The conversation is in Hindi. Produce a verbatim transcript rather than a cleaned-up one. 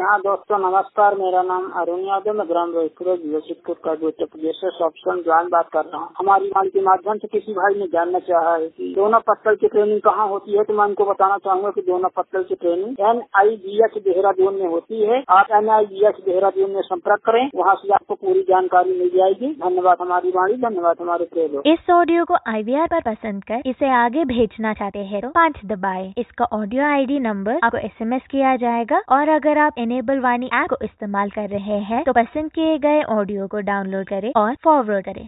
जी हाँ दोस्तों नमस्कार, मेरा नाम अरुण यादव, मैं ग्राम रोहितपुर जिला का उत्तर प्रदेश से ऑप्शन ज्वाइन बात कर रहा हूँ। हमारी वाणी के माध्यम से किसी भाई ने जानना चाहा है कि दोनों पत्तल की ट्रेनिंग कहाँ होती है, तो मैं उनको बताना चाहूंगा कि दोनों पत्तल की training N I B H Dehradun में होती है। आप N I B H Dehradun में संपर्क करें, वहाँ से आपको पूरी जानकारी मिल जाएगी। धन्यवाद हमारी वाणी, धन्यवाद हमारे प्रिय। इस ऑडियो को आई वी आर पर पसंद कर इसे आगे भेजना चाहते हैं तो पाँच दबाएं। इसका ऑडियो आई डी नंबर आपको एस एम एस किया जाएगा और अगर आप इनेबल वाणी ऐप को इस्तेमाल कर रहे हैं तो पसंद किए गए ऑडियो को डाउनलोड करें और फॉरवर्ड करें।